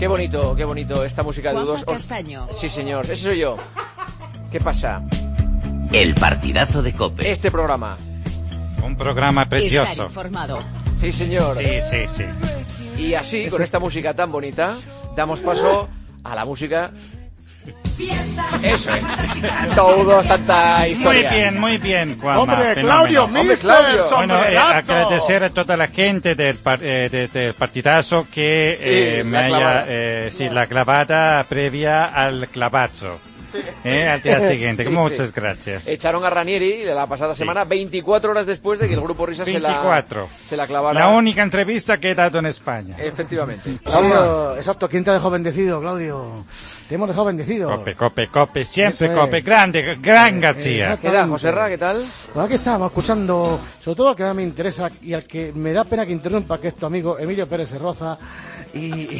Qué bonito esta música de Juanma Castaño. Sí, señor, ese soy yo. ¿Qué pasa? El partidazo de COPE. Este programa. Un programa precioso. Estar informado. Sí, señor. Sí. Y así, con esta música tan bonita, damos paso a la música... Eso es. Todos tanta historia. Muy bien, Juanma. Hombre, fenómeno. Claudio, Hombre, Claudio. Bueno, sombrerazo. agradecer a toda la gente del partidazo que Sí, me la haya... la clavada previa al clavazo. Al día siguiente. Sí, Muchas sí. gracias. Echaron a Ranieri la pasada semana 24 horas después de que el grupo Risa 24. se la clavara. La única entrevista que he dado en España. Efectivamente. Claudio, exacto, ¿quién te ha dejado bendecido, Claudio? Te hemos dejado bendecido. Cope, siempre Eso es. Cope. Grande, gran García. ¿Qué tal, Joserra? ¿Qué tal? Pues aquí estamos escuchando, sobre todo al que más me interesa y al que me da pena que interrumpa, que es tu amigo Emilio Pérez Roza y...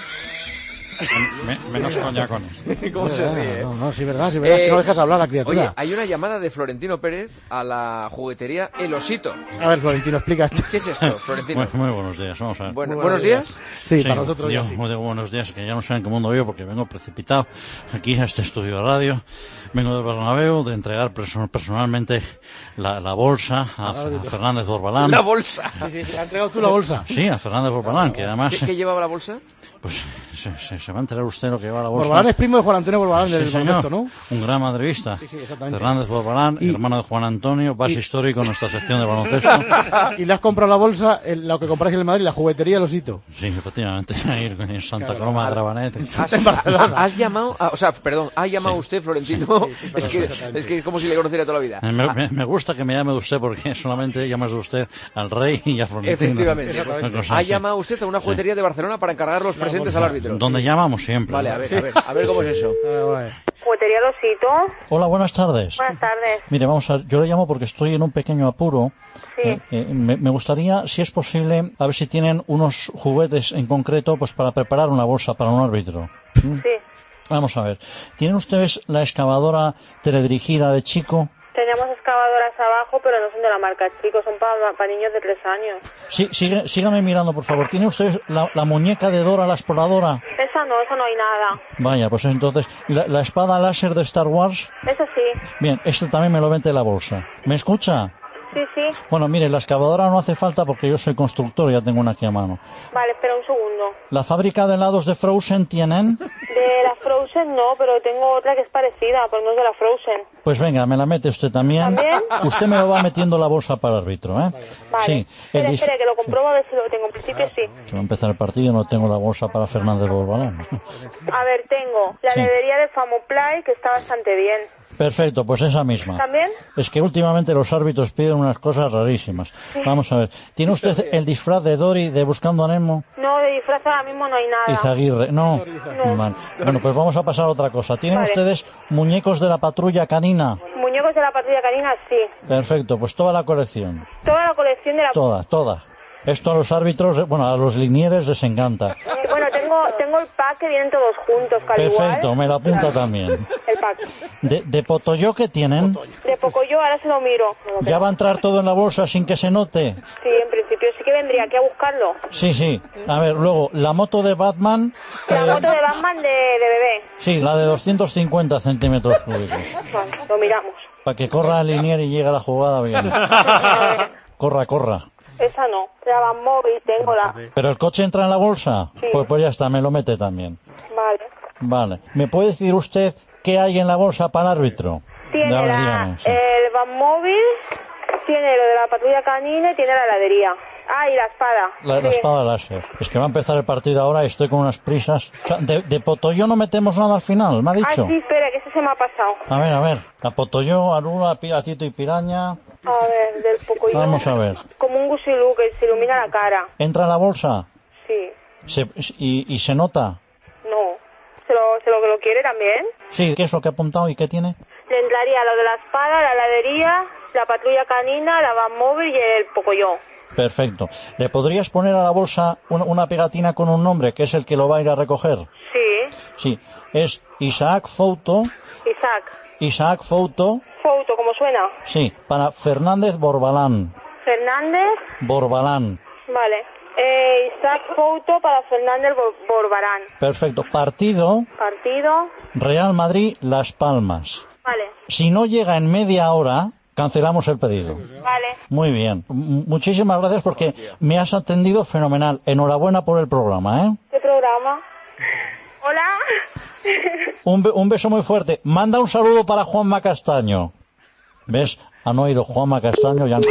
Menos coña con esto. ¿Cómo se ríe? No, sí, verdad, que no dejas hablar a la criatura. Oye, hay una llamada de Florentino Pérez a la juguetería El Osito. A ver, Florentino, explica esto. ¿Qué es esto, Florentino? Muy buenos días, vamos a ver. Buenos días. Sí, para nosotros digo, ya sí. digo buenos días, que ya no sé en qué mundo vivo porque vengo precipitado aquí a este estudio de radio. Vengo del Bernabéu de entregar personalmente la bolsa a Fernández Borbalán. La bolsa. Sí, ¿ha entregado tú la bolsa? Sí, a Fernández Borbalán, que además... ¿Qué llevaba la bolsa? Pues se va a enterar usted lo que lleva la bolsa. Borbalán es primo de Juan Antonio Borbalán Sí, del señor. baloncesto, ¿no? Un gran madridista. Sí, exactamente. Fernández Borbalán, hermano de Juan Antonio, base histórico en nuestra sección de baloncesto. Y le has comprado la bolsa, lo que compráis en el Madrid, la juguetería El Osito. Sí, efectivamente, ir en Santa Coloma, Grabanet. En Barcelona. ¿Has llamado? Ha llamado usted, Florentino. Es que es como si le conociera toda la vida. Me gusta que me llame de usted porque solamente llamas de usted al rey y a Florentino. Efectivamente. Una cosa Ha así. llamado usted a una juguetería de Barcelona para encargar los presentes al árbitro. Donde llamamos siempre. Vale, ¿no? a ver cómo es eso. Juguetería El Osito. Hola, buenas tardes. Buenas tardes. Mire, vamos a ver, yo le llamo porque estoy en un pequeño apuro. Sí. Me gustaría, si es posible, a ver si tienen unos juguetes en concreto, pues para preparar una bolsa para un árbitro. Sí. Vamos a ver. ¿Tienen ustedes la excavadora teledirigida de Chico? Tenemos excavadoras abajo, pero no son de la marca Chico, son para niños de 3 años. Sí, sígame mirando, por favor. ¿Tiene ustedes la muñeca de Dora la exploradora? Esa no hay nada. Vaya, pues entonces, ¿la espada láser de Star Wars? Eso sí. Bien, esto también me lo vende la bolsa. ¿Me escucha? Sí. Bueno, mire, la excavadora no hace falta porque yo soy constructor y ya tengo una aquí a mano. Vale, espera un segundo. ¿La fábrica de helados de Frozen tienen? De la Frozen no, pero tengo otra que es parecida, pero no es de la Frozen. Pues venga, me la mete usted también. ¿También? Usted me lo va metiendo la bolsa para el árbitro, ¿eh? Vale. Sí. Espera, que lo compruebo a ver si lo tengo. En principio sí. Que va a empezar el partido y no tengo la bolsa para Fernández Borbalán. A ver, tengo la Sí. nevería de Famoplay, que está bastante bien. Perfecto, pues esa misma. ¿También? Es que últimamente los árbitros piden unas cosas rarísimas. Vamos a ver. ¿Tiene usted el disfraz de Dory de Buscando a Nemo? No, de disfraz ahora mismo no hay nada. Izaguirre, no. No. Vale. Bueno, pues vamos a pasar a otra cosa. ¿Tienen Vale. ustedes muñecos de la patrulla canina? Muñecos de la patrulla canina, sí. Perfecto, pues toda la colección. Toda la colección de la... Toda. Esto a los árbitros, bueno, a los linieres les encanta. Bueno, tengo el pack que vienen todos juntos, que al Perfecto, igual. me lo apunta también. El pack. ¿De Potoyo qué tienen? De Pocoyo, ahora se lo miro. ¿Ya va a entrar todo en la bolsa sin que se note? Sí, en principio sí que vendría aquí a buscarlo. Sí. A ver, luego, la moto de Batman. La moto de Batman de bebé. Sí, la de 250 centímetros cúbicos. Vale, lo miramos. Para que corra el linier y llegue a la jugada bien. Corra. Esa no. La Van Móvil, tengo la... ¿Pero el coche entra en la bolsa? Sí. Pues ya está, me lo mete también. Vale. Vale. ¿Me puede decir usted qué hay en la bolsa para el árbitro? Tiene A ver, la, dígame, sí. el Van Móvil, tiene lo de la patrulla canina y tiene la heladería. Ah, y la espada. La Sí. espada láser. Es que va a empezar el partido ahora y estoy con unas prisas. O sea, de Potoyo no metemos nada al final, me ha dicho. Ah, sí, espera, que ese se me ha pasado. A ver. A Potoyo, Arula, Tito y Piraña. A ver, del Pocoyo. Vamos a ver. Como un gusilú que se ilumina la cara. ¿Entra en la bolsa? Sí. ¿Y se nota? No. ¿Se lo quiere también? Sí, ¿qué es lo que ha apuntado y qué tiene? Le entraría lo de la espada, la heladería, la patrulla canina, la Van Móvil y el Pocoyo. Perfecto. ¿Le podrías poner a la bolsa una pegatina con un nombre, que es el que lo va a ir a recoger? Sí. Sí. Es Isaac Fouto. Isaac. Fouto. Fouto, ¿cómo suena? Sí, para Fernández Borbalán. Fernández. Borbalán. Vale. Isaac Couto para Fernández Borbarán. Perfecto. Partido Real Madrid Las Palmas. Vale. Si no llega en media hora, cancelamos el pedido. Vale. Muy bien. Muchísimas gracias porque me has atendido fenomenal. Enhorabuena por el programa, ¿eh? ¿Qué programa? Hola. Un beso muy fuerte. Manda un saludo para Juanma Castaño. ¿Ves? Han oído Juanma Castaño y han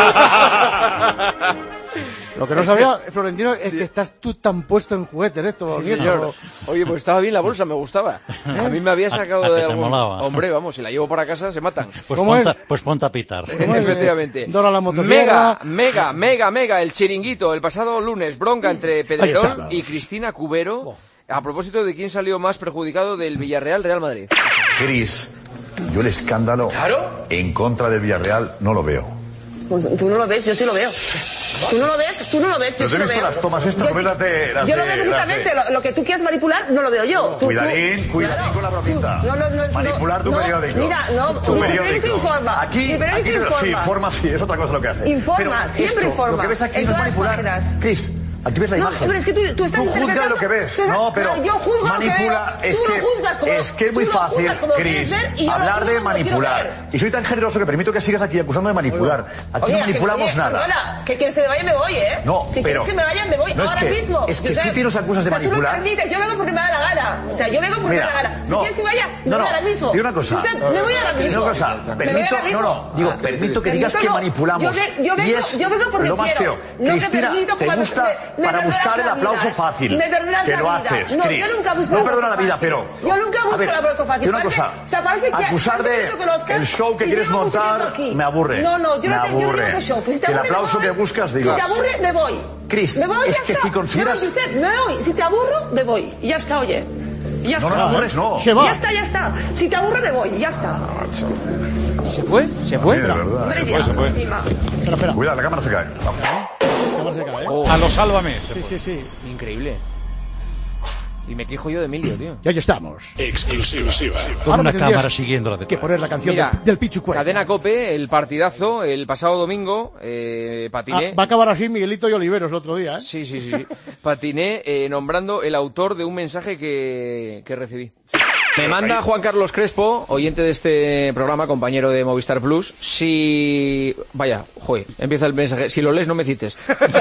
cobrado. Lo que no sabía, Florentino, es que estás tú tan puesto en juguetes, ¿eh? Sí, señor. Oye, pues estaba bien la bolsa, me gustaba. A mí me había sacado de algún... Hombre, vamos, si la llevo para casa se matan. Pues ponte a pitar. Efectivamente. Dora la motosierra. Mega, el chiringuito. El pasado lunes, bronca entre Pedrerol y Cristina Cubero. A propósito de quién salió más perjudicado del Villarreal-Real Madrid. Cris, yo el escándalo en contra del Villarreal no lo veo. Pues tú no lo ves, yo sí lo veo. Tú no lo ves, yo sí lo veo. Las tomas estas, yo lo veo perfectamente, lo que tú quieras manipular, no lo veo yo. Cuidadín con la bromita. Manipular tu periódico. Mira, tu periódico informa. Aquí sí, informa, sí, es otra cosa lo que hace. Informa, siempre informa. Lo que ves aquí no es manipular. Cris, aquí ves la imagen. Hombre, es que tú estás juzgas lo que ves. No, pero yo juzgo manipula, lo que veo. es que es muy fácil, Cris, hablar de manipular. Y soy tan generoso que permito que sigas aquí acusando de manipular. Aquí no manipulamos nada. Perdona, que quien se me vaya me voy, ¿eh? No, si quieres que me vaya me voy ahora mismo. Es que si tú nos acusas de manipular. Tú lo permites, yo vengo porque me da la gana. O sea, yo vengo porque me da la gana. Si quieres que vaya, me voy ahora mismo. Digo una cosa. Me voy ahora mismo. Una cosa, permito que digas que manipulamos. Yo vengo porque lo más feo. Cristina, te gusta para buscar el aplauso fácil. Me perdonarás que lo la vida. haces, No, Cris. yo nunca busco no perdona la vida, pero... Yo nunca busco el aplauso fácil. Una cosa, acusar de el show que quieres montar me aburre. No, yo no digo ese show. Pues si te el aburre, aplauso que buscas, digo. Si te aburre, me voy. Cris, es que si consideras... No, Josep, me voy. Si te aburro, me voy. Y ya está, oye. Ya está. No me aburres, no. Ya está. Si te aburre, me voy. Ya está. ¿Y se fue? ¿Se fue? Sí, de verdad. Se fue. Espera. Cuidado, la cámara se cae. A lo sálvame. Sí. Increíble. Y me quejo yo de Emilio, tío. Ya estamos. Exclusiva. Con una cámara siguiéndola detrás. Que poner la canción del Pichu Cuesta. Cadena COPE, el partidazo, el pasado domingo, patiné... va a acabar así Miguelito y Oliveros el otro día, ¿eh? Sí. Patiné nombrando el autor de un mensaje que recibí. Me manda Juan Carlos Crespo, oyente de este programa, compañero de Movistar Plus, si... Vaya, joder, empieza el mensaje. Si lo lees, no me cites.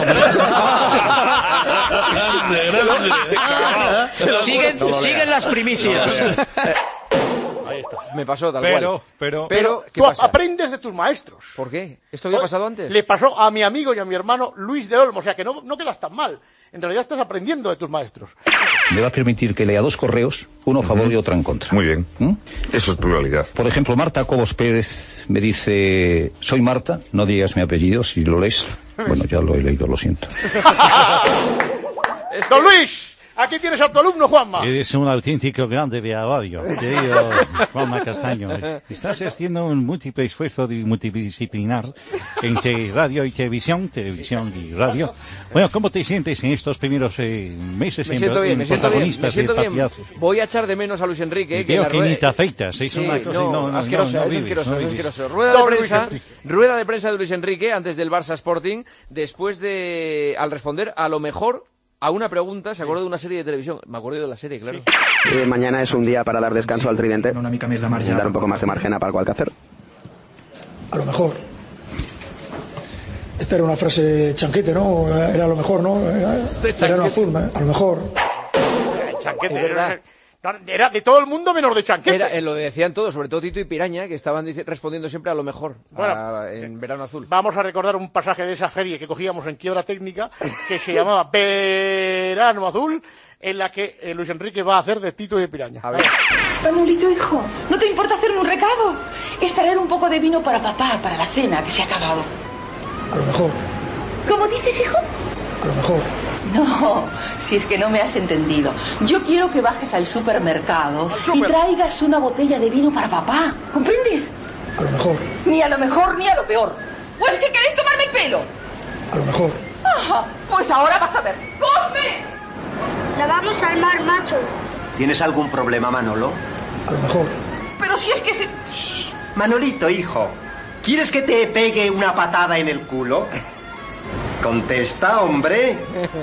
Siguen las primicias. Ahí está. Me pasó tal cual. Pero ¿qué tú pasa? aprendes de tus maestros. ¿Por qué? ¿Esto había pasado antes? Le pasó a mi amigo y a mi hermano Luis del Olmo, o sea que no quedas tan mal. En realidad estás aprendiendo de tus maestros. Me va a permitir que lea dos correos, uno a favor y otro en contra. Muy bien. Eso es pluralidad. Por ejemplo, Marta Cobos Pérez me dice: soy Marta, no digas mi apellido si lo lees. Bueno, ya lo he leído, lo siento. ¡Don Luis! Aquí tienes a tu alumno, Juanma. Eres un auténtico grande de la radio, querido Juanma Castaño. Estás haciendo un múltiple esfuerzo multidisciplinar entre radio y televisión y radio. Bueno, ¿cómo te sientes en estos primeros meses me siento bien. Voy a echar de menos a Luis Enrique. Que ni te afeitas, es una cosa... asqueroso. Rueda de prensa de Luis Enrique antes del Barça Sporting, después de... Al responder, a lo mejor... A una pregunta, se acordó de una serie de televisión. Me acuerdo de la serie, claro. Mañana es un día para dar descanso al tridente. Dar un poco más de margen a Paco Alcácer. A lo mejor. Esta era una frase chanquete, ¿no? Era a lo mejor, ¿no? Era un azul, a lo mejor. Chanquete, ¿verdad? Era de todo el mundo menos de Chanquete. Lo decían todos, sobre todo Tito y Piraña, que estaban respondiendo siempre a lo mejor, en Verano Azul. Vamos a recordar un pasaje de esa serie que cogíamos en Quiebra Técnica, que se llamaba Verano Azul, en la que Luis Enrique va a hacer de Tito y de Piraña. A ver. Manolito, hijo, ¿no te importa hacerme un recado? Es traer un poco de vino para papá, para la cena, que se ha acabado. A lo mejor. ¿Cómo dices, hijo? A lo mejor. No, si es que no me has entendido. Yo quiero que bajes al supermercado y traigas una botella de vino para papá. ¿Comprendes? A lo mejor. Ni a lo mejor ni a lo peor. ¿O es que queréis tomarme el pelo? A lo mejor. Ajá, pues ahora vas a ver. ¡Cosme! La vamos al mar, macho. ¿Tienes algún problema, Manolo? A lo mejor. Pero si es que se... Shh. Manolito, hijo, ¿quieres que te pegue una patada en el culo? Contesta, hombre.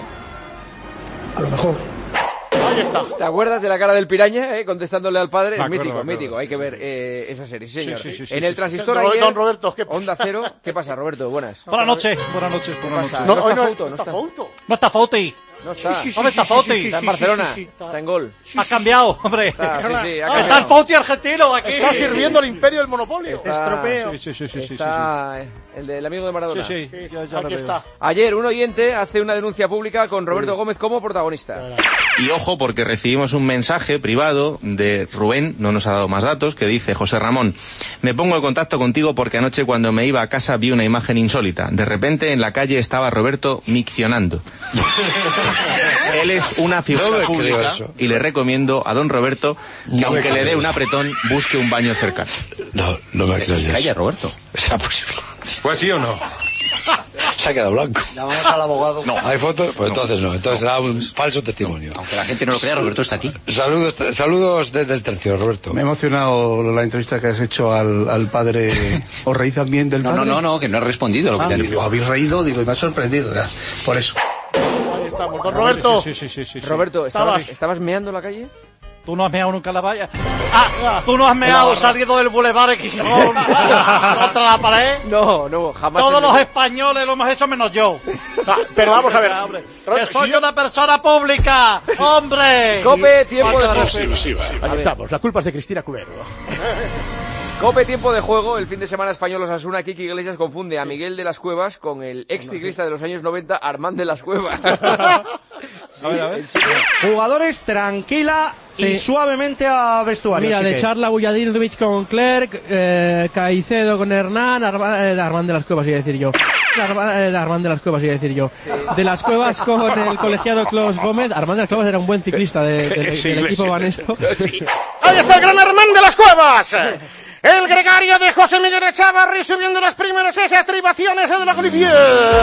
A lo mejor. Ahí está. ¿Te acuerdas de la cara del piraña, contestándole al padre? Me Es acuerdo, mítico, me acuerdo, mítico. Hay que ver esa serie, sí, señor. Sí, En el transistor Don ayer, Roberto, ¿qué pasa? Onda Cero. ¿Qué pasa, Roberto? Buenas. Buenas noches. Buenas noches. No, No hoy está no Fouto, no está está. Fouto. No está Fauti. No está. ¿Dónde está Fauti? Está en Barcelona. sí, Está en gol. Ha cambiado, hombre. Está, sí, ha Está el cambiado. Fauti argentino aquí. Está sirviendo al imperio del monopolio. Está- Sí. Está el del amigo de Maradona. Sí. Ya lo Aquí veo. está. Ayer un oyente hace una denuncia pública con Roberto Gómez como protagonista. Y ojo, porque recibimos un mensaje privado de Rubén, no nos ha dado más datos, que dice: José Ramón, me pongo en contacto contigo porque anoche cuando me iba a casa vi una imagen insólita. De repente en la calle estaba Roberto miccionando. Él es una figura pública y le recomiendo a don Roberto que aunque le dé un apretón, busque un baño cercano. No me extrañas. Calla, Roberto. ¿Será posible? Pues sí o no. Se ha quedado blanco. Llamamos al abogado. No. ¿Hay fotos? Pues entonces no. Entonces será un falso testimonio. Aunque la gente no lo crea, Roberto está aquí. Saludos desde el tercio, Roberto. Me ha emocionado la entrevista que has hecho al padre. ¿Os reís también del padre? No, que no he respondido. Lo que Digo, habéis reído, digo, y me ha sorprendido. Ya, por eso. Ahí estamos. Don Roberto. Sí. Roberto, ¿estabas meando en la calle? Tú no has meado nunca en la valla. Tú no has meado saliendo del Boulevard Quijón contra la pared. No, jamás. Todos los españoles lo hemos hecho menos yo. Pero vamos a ver. Que soy una persona pública, hombre. Cope, tiempo de juego. Ahí estamos. La culpa es de Cristina Cubero. Cope, tiempo de juego. El fin de semana español Osasuna. Kiki Iglesias confunde a Miguel de las Cuevas con el ex ciclista de los años 90, Armand de las Cuevas. A ver. Jugadores, tranquila y suavemente a vestuario. Mira, de Charla Bujadinovic con Clerc, Caicedo con Hernán, Armand de las Cuevas, iba a decir yo. Armand de las Cuevas, iba a decir yo. De las Cuevas con el colegiado Klaus Gómez. Armand de las Cuevas era un buen ciclista del equipo Banesto. Ahí está el gran Armand de las Cuevas. El gregario de José Miguel Echavarri subiendo las primeras estribaciones de la Golivier.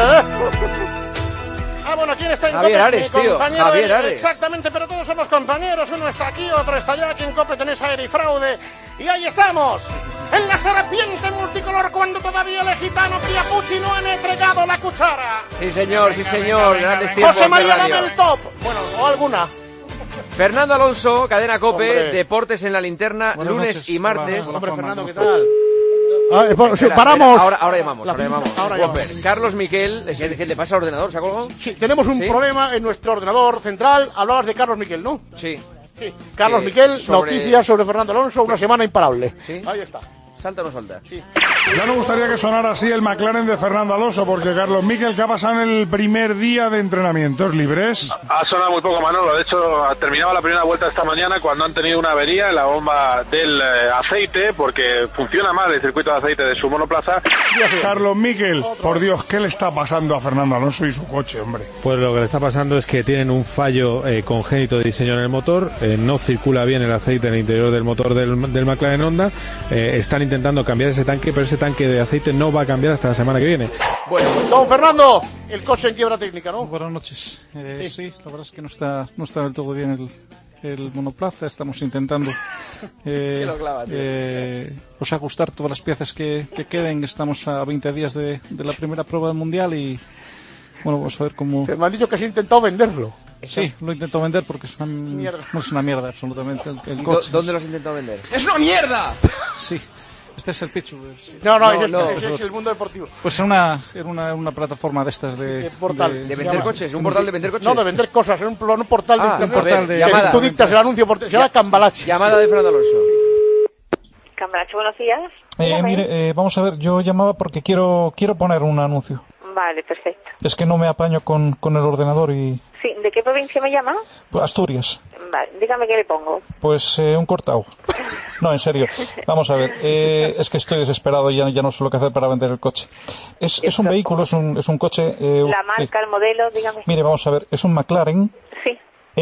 Bueno, ¿quién está en Javier Cope? Ares, Mi tío. compañero Javier Ares. Exactamente, pero todos somos compañeros. Uno está aquí, otro está allá. Aquí en Cope tenés aire y fraude. Y ahí estamos, en la serpiente multicolor, cuando todavía el gitano Piapucci no han entregado la cuchara. Sí, señor. Grandes tiempos José María, de radio. dame el top. Bueno, o alguna. Fernando Alonso, Cadena Cope, Hombre. Deportes en la linterna, Buenas lunes noches. y martes. Hola, Hombre, Juanma, Fernando, ¿cómo ¿qué estás? tal? Espera, paramos. Ahora llamamos. Ahora Whopper. llamamos. Carlos Miquel, ¿qué le pasa al ordenador? ¿Se ha colgado? Sí, tenemos un ¿Sí? problema en nuestro ordenador central. Hablabas de Carlos Miquel, ¿no? Sí. Sí. Carlos Miquel, sobre- noticias sobre Fernando Alonso, una semana imparable. ¿Sí? Ahí está. ¿Salta o no salta? Sí. Ya no gustaría que sonara así el McLaren de Fernando Alonso, porque Carlos Miquel, ¿qué ha pasado en el primer día de entrenamientos libres? Ha sonado muy poco, Manolo. De hecho, terminaba la primera vuelta esta mañana cuando han tenido una avería en la bomba del aceite, porque funciona mal el circuito de aceite de su monoplaza. Carlos Miquel, por Dios, ¿qué le está pasando a Fernando Alonso y su coche, hombre? Pues lo que le está pasando es que tienen un fallo congénito de diseño en el motor, no circula bien el aceite en el interior del motor del McLaren Honda, están intentando cambiar ese tanque, pero ese tanque de aceite no va a cambiar hasta la semana que viene. Bueno, pues, don Fernando, el coche en quiebra técnica, ¿no? Buenas noches. Sí, la verdad es que no está del todo bien el monoplaza. Estamos intentando pues ajustar todas las piezas que queden. Estamos a 20 días de la primera prueba del Mundial y bueno, vamos a ver cómo... Me han dicho que has intentado venderlo. Sí, lo intento vender porque es una Mierda. no es una mierda absolutamente el ¿Y coche. ¿Dónde lo has intentado vender? ¡Es una mierda! Sí, este es el pitch. No, ese es el mundo deportivo. Pues era una plataforma de estas de portal. ¿De vender coches? ¿Un portal de vender coches? No, de vender cosas, un portal de internet. Un portal de... Que tú dictas el anuncio, se llama Cambalache. Llamada de Fernando Alonso. Cambalache, buenos días. Mire, vamos a ver, yo llamaba porque quiero poner un anuncio. Vale, perfecto. Es que no me apaño con el ordenador y... Sí, ¿de qué provincia me llama? Pues Asturias. Vale, dígame qué le pongo. Pues un cortado. No, en serio. Vamos a ver, es que estoy desesperado, ya no sé lo que hacer para vender el coche. Es un vehículo, es un coche... La marca, el modelo, dígame. Mire, vamos a ver, es un McLaren Sí.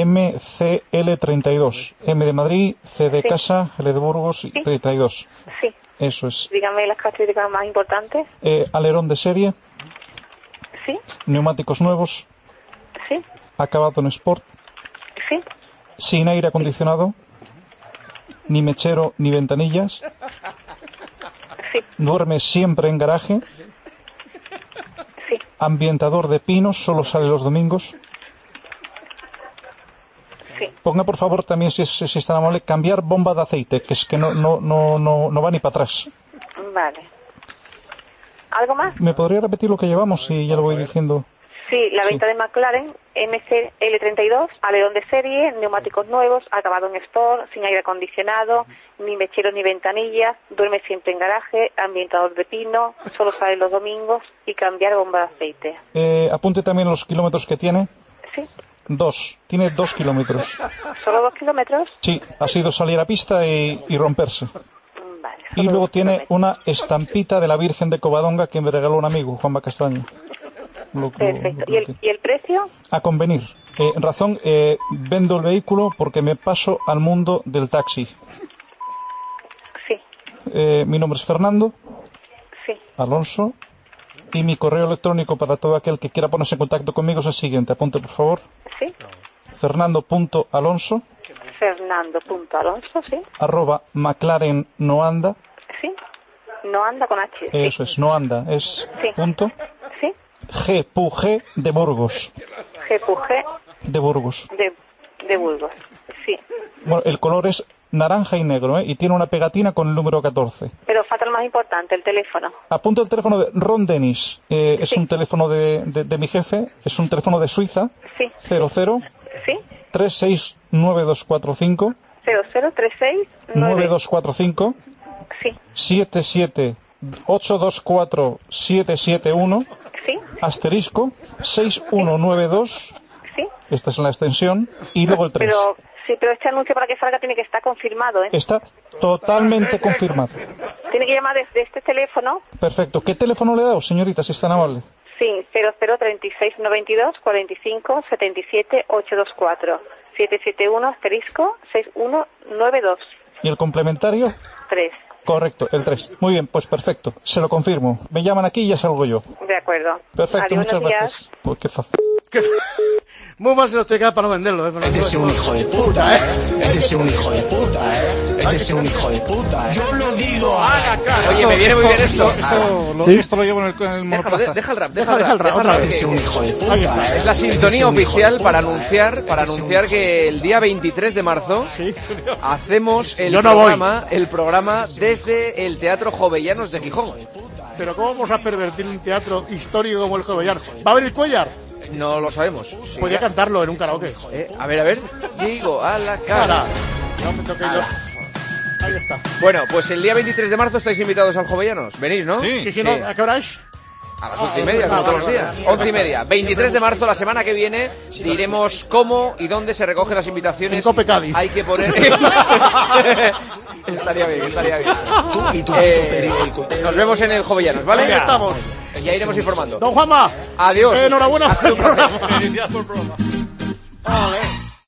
MCL32. M de Madrid, C de Sí. casa, L de Burgos y Sí. 32. Sí. Eso es. Dígame las características más importantes. Alerón de serie, Sí. neumáticos nuevos, Sí. acabado en Sport, Sí. sin aire acondicionado, ni mechero ni ventanillas, Sí. duerme siempre en garaje, Sí. ambientador de pinos, solo sale los domingos. Sí. Ponga por favor también, si es tan amable, cambiar bomba de aceite, que es que no va ni para atrás. Vale. ¿Algo más? ¿Me podría repetir lo que llevamos y ya lo voy diciendo? Sí, la venta de McLaren MCL32, alerón de serie, neumáticos nuevos, acabado en Sport, sin aire acondicionado, ni mecheros ni ventanillas, duerme siempre en garaje, ambientador de pino, solo sale los domingos y cambiar bomba de aceite. Apunte también los kilómetros que tiene. Sí. 2. Tiene 2 kilómetros. ¿Solo 2 kilómetros? Sí, ha sido salir a pista y romperse. Vale. Y luego tiene una estampita de la Virgen de Covadonga que me regaló un amigo, Juanma Castaño. Perfecto. ¿Y el precio? A convenir. Razón, vendo el vehículo porque me paso al mundo del taxi. Sí. Mi nombre es Fernando. Sí. Alonso. Y mi correo electrónico para todo aquel que quiera ponerse en contacto conmigo es el siguiente. Apunte, por favor. Sí. Fernando.alonso. Fernando.alonso, sí. @McLaren Noanda. Sí. Noanda con H. Eso es, Noanda. Es sí. Punto. Sí. G.G. de Burgos. G.G. De Burgos. De Burgos, sí. Bueno, el color es naranja y negro, y tiene una pegatina con el número 14. Pero falta lo más importante, el teléfono. Apunta el teléfono de Ron Dennis. Es un teléfono de mi jefe, es un teléfono de Suiza. Sí. 00 sí. 369245 00369245 sí. 77824-771 sí. Asterisco 6192 sí. Esta es la extensión y luego el 3. Pero este anuncio para que salga tiene que estar confirmado, ¿eh? Está totalmente confirmado. Tiene que llamar desde este teléfono. Perfecto. ¿Qué teléfono le he dado, señorita, si es tan amable? Sí, 003692 45 77 824 771 asterisco 6192. ¿Y el complementario? 3. Correcto, el 3. Muy bien, pues perfecto. Se lo confirmo. Me llaman aquí y ya salgo yo. De acuerdo. Perfecto, Adiós, muchas días. gracias. Pues qué fácil. Muy mal se lo queda para no venderlo, ¿eh? Este es un hijo de puta, ¿eh? Este es un hijo de puta, ¿eh? Este es un hijo de puta, ¿eh? Yo lo digo a la cara. Oye, me viene muy bien esto. Esto lo llevo en el monoplaza. Deja el rap. Este es un hijo de puta, ¿eh? Es la sintonía oficial para anunciar que el día 23 de marzo hacemos el programa desde el Teatro Jovellanos de Gijón. Pero ¿cómo vamos a pervertir un teatro histórico como el Jovellanos? ¿Va a venir Cuellar? No lo sabemos. Sí, podría cantarlo en un karaoke. A ver. Digo a la cara. No me toque yo. Ahí está. Bueno, pues el día 23 de marzo estáis invitados al Jovellanos. ¿Venís, no? Sí. ¿No? ¿A qué hora es? A las 11:30, como todos los días. 11:30. 23 de marzo, la semana que viene, diremos cómo y dónde se recogen las invitaciones. En Cope Cádiz. Hay que poner... Estaría bien. Nos vemos en el Jovellanos, ¿vale? Ahí estamos. Ya iremos informando. Don Juanma. Adiós. Enhorabuena. Ha sido un placer. Felicidades por el programa.